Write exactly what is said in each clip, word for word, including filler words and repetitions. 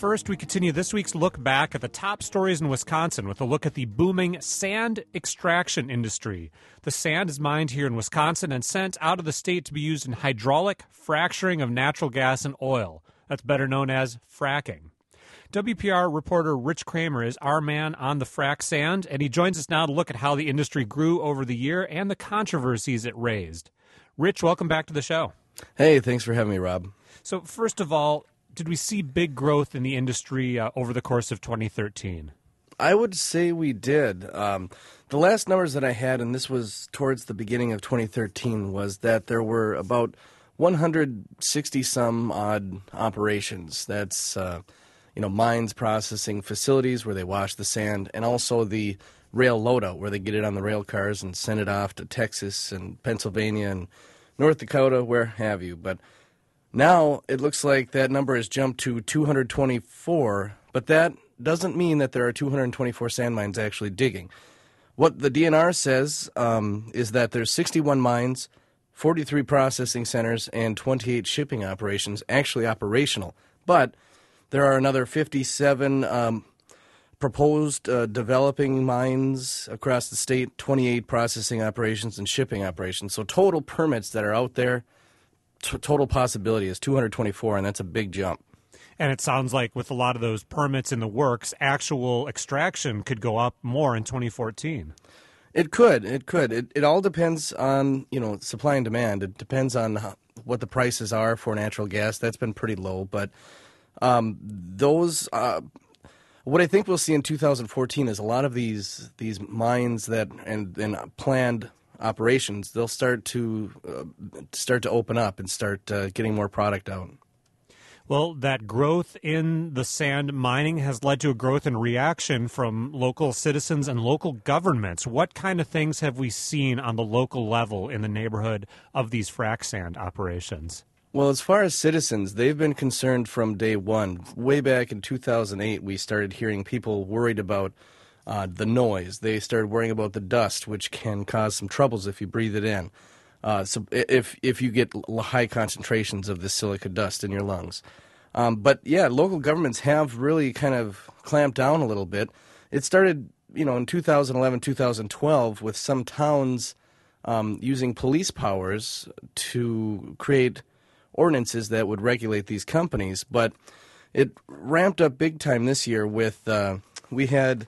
first, we continue this week's look back at the top stories in Wisconsin with a look at the booming sand extraction industry. The sand is mined here in Wisconsin and sent out of the state to be used in hydraulic fracturing of natural gas and oil. That's better known as fracking. W P R reporter Rich Kramer is our man on the frack sand, and he joins us now to look at how the industry grew over the year and the controversies it raised. Rich, welcome back to the show. Hey, thanks for having me, Rob. So first of all, did we see big growth in the industry uh, over the course of twenty thirteen? I would say we did. Um, the last numbers that I had, and this was towards the beginning of twenty thirteen, was that there were about one hundred sixty some odd operations. That's uh, you know mines, processing facilities where they wash the sand, and also the rail loadout where they get it on the rail cars and send it off to Texas and Pennsylvania and North Dakota, where have you. But now it looks like that number has jumped to two hundred twenty-four, but that doesn't mean that there are two hundred twenty-four sand mines actually digging. What the D N R says um, is that there's sixty-one mines, forty-three processing centers, and twenty-eight shipping operations actually operational. But there are another fifty-seven um, proposed uh, developing mines across the state, twenty-eight processing operations and shipping operations. So total permits that are out there, t- total possibility is two hundred twenty-four, and that's a big jump. And it sounds like with a lot of those permits in the works, actual extraction could go up more in twenty fourteen. It could. It could. It, it all depends on, you know, supply and demand. It depends on how, what the prices are for natural gas. That's been pretty low. But um, those... Uh, What I think we'll see in two thousand fourteen is a lot of these these mines that and, and planned operations, they'll start to uh, start to open up and start uh, getting more product out. Well, that growth in the sand mining has led to a growth in reaction from local citizens and local governments. What kind of things have we seen on the local level in the neighborhood of these frac sand operations? Well, as far as citizens, they've been concerned from day one. Way back in two thousand eight, we started hearing people worried about uh, the noise. They started worrying about the dust, which can cause some troubles if you breathe it in. Uh, so if if you get high concentrations of this silica dust in your lungs. Um, but yeah, local governments have really kind of clamped down a little bit. It started, you know, in two thousand eleven, two thousand twelve with some towns um, using police powers to create ordinances that would regulate these companies, but it ramped up big time this year with uh, we had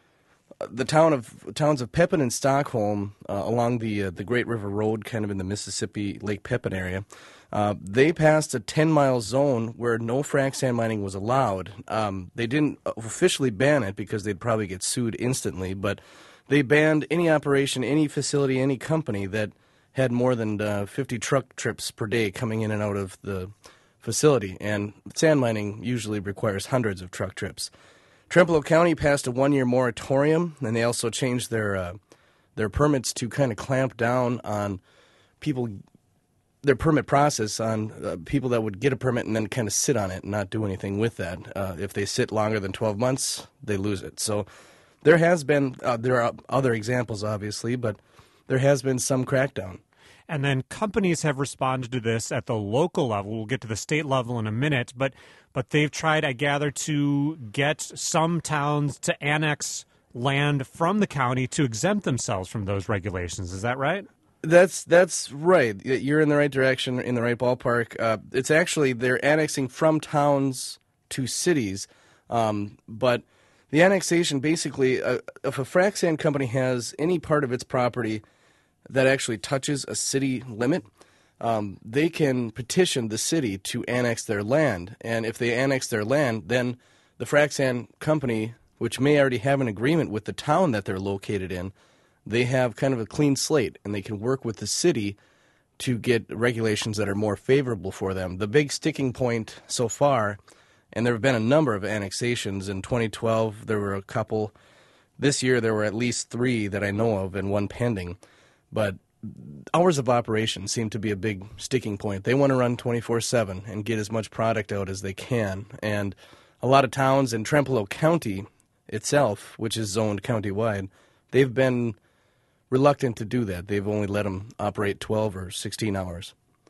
the town of towns of Pepin and Stockholm uh, along the uh, the Great River Road, kind of in the Mississippi Lake Pepin area. Uh, they passed a ten mile zone where no frac sand mining was allowed. Um, they didn't officially ban it because they'd probably get sued instantly, but they banned any operation, any facility, any company that had more than uh, fifty truck trips per day coming in and out of the facility, and sand mining usually requires hundreds of truck trips. Trempealeau County passed a one-year moratorium, and they also changed their uh, their permits to kind of clamp down on people, their permit process on uh, people that would get a permit and then kind of sit on it and not do anything with that. Uh, if they sit longer than twelve months, they lose it. So there has been, uh, there are other examples, obviously, but there has been some crackdown. And then companies have responded to this at the local level. We'll get to the state level in a minute, but but they've tried, I gather, to get some towns to annex land from the county to exempt themselves from those regulations. Is that right? That's that's right. You're in the right direction, in the right ballpark. Uh, it's actually they're annexing from towns to cities, um, but the annexation basically, uh, if a frac sand company has any part of its property that actually touches a city limit, um, they can petition the city to annex their land. And if they annex their land, then the frac sand company, which may already have an agreement with the town that they're located in, they have kind of a clean slate, and they can work with the city to get regulations that are more favorable for them. The big sticking point so far, and there have been a number of annexations. In twenty twelve, there were a couple. This year, there were at least three that I know of and one pending. But hours of operation seem to be a big sticking point. They want to run twenty-four seven and get as much product out as they can. And a lot of towns in Trempealeau County itself, which is zoned countywide, they've been reluctant to do that. They've only let them operate twelve or sixteen hours.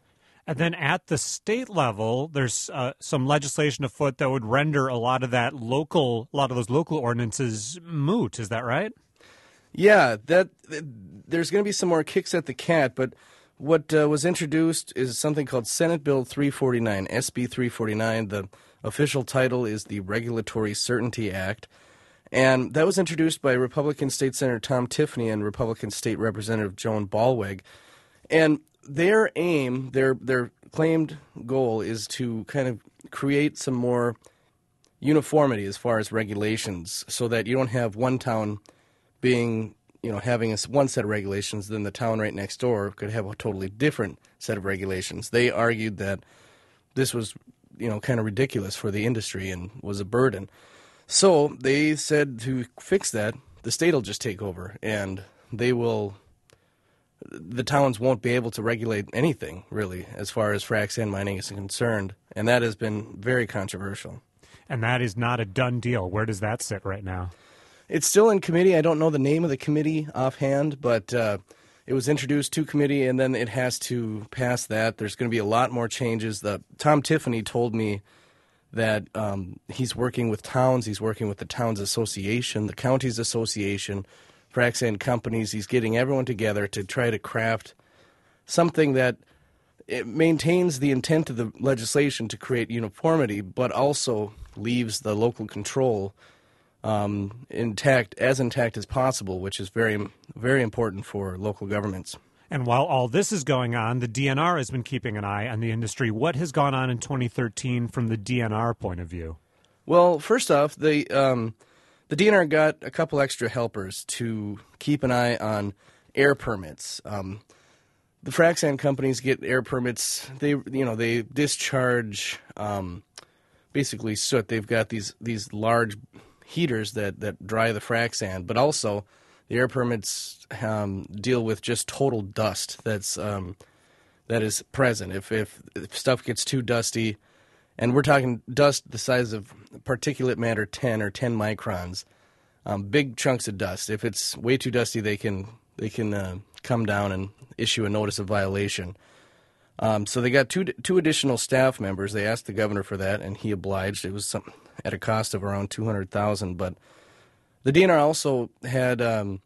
And then at the state level, there's uh, some legislation afoot that would render a lot of that local, a lot of those local ordinances moot. Is that right? Yeah, that there's going to be some more kicks at the cat, but what uh, was introduced is something called Senate Bill three forty-nine, S B three forty-nine. The official title is the Regulatory Certainty Act, and that was introduced by Republican State Senator Tom Tiffany and Republican State Representative Joan Ballweg. And their aim, their their claimed goal is to kind of create some more uniformity as far as regulations so that you don't have one town being, you know, having a, one set of regulations, then the town right next door could have a totally different set of regulations. They argued that this was, you know, kind of ridiculous for the industry and was a burden. So they said to fix that, the state will just take over and they will, the towns won't be able to regulate anything, really, as far as frac sand mining is concerned. And that has been very controversial. And that is not a done deal. Where does that sit right now? It's still in committee. I don't know the name of the committee offhand, but uh, it was introduced to committee, and then it has to pass that. There's going to be a lot more changes. The, Tom Tiffany told me that um, he's working with towns. He's working with the Towns Association, the Counties Association, frac sand companies. He's getting everyone together to try to craft something that it maintains the intent of the legislation to create uniformity, but also leaves the local control um, intact, as intact as possible, which is very, very important for local governments. And while all this is going on, the D N R has been keeping an eye on the industry. What has gone on in twenty thirteen from the D N R point of view? Well, first off, the um, the D N R got a couple extra helpers to keep an eye on air permits. Um, the frac sand companies get air permits. They, you know, they discharge um, basically soot. They've got these these large heaters that, that dry the frac sand, but also the air permits um, deal with just total dust that's um, that is present. If, if if stuff gets too dusty, and we're talking dust the size of particulate matter ten or ten microns, um, big chunks of dust. If it's way too dusty, they can they can uh, come down and issue a notice of violation. Um, so they got two two additional staff members. They asked the governor for that, and he obliged. It was some, at a cost of around two hundred thousand dollars. But the D N R also had um,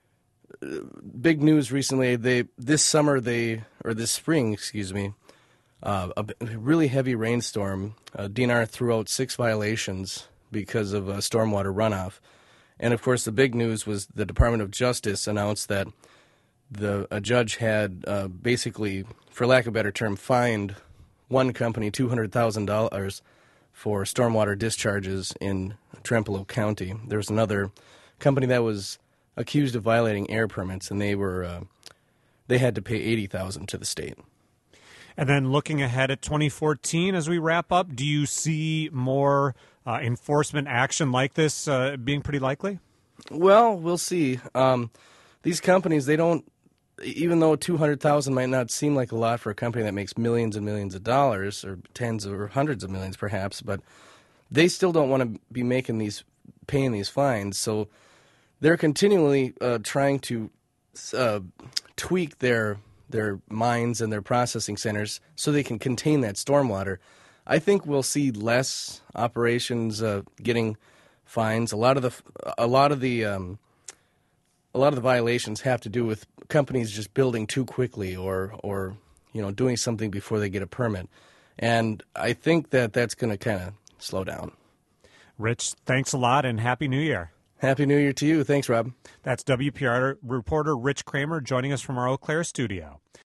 big news recently. They this summer they or this spring, excuse me, uh, a really heavy rainstorm. Uh, D N R threw out six violations because of uh, stormwater runoff, and of course the big news was the Department of Justice announced that the a judge had uh, basically, for lack of a better term, fined one company two hundred thousand dollars for stormwater discharges in Trempealeau County. There was another company that was accused of violating air permits, and they were uh, they had to pay eighty thousand dollars to the state. And then looking ahead at twenty fourteen, as we wrap up, do you see more uh, enforcement action like this uh, being pretty likely? Well, we'll see. Um, these companies, they don't, even though two hundred thousand dollars might not seem like a lot for a company that makes millions and millions of dollars, or tens or hundreds of millions perhaps, but they still don't want to be making these, paying these fines. So they're continually uh, trying to uh, tweak their their mines and their processing centers so they can contain that stormwater. I think we'll see less operations uh, getting fines. A lot of the a lot of the um, a lot of the violations have to do with companies just building too quickly, or or you know doing something before they get a permit. And I think that that's going to kind of slow down. Rich, thanks a lot, and Happy New Year. Happy New Year to you. Thanks, Rob. That's W P R reporter Rich Kramer joining us from our Eau Claire studio.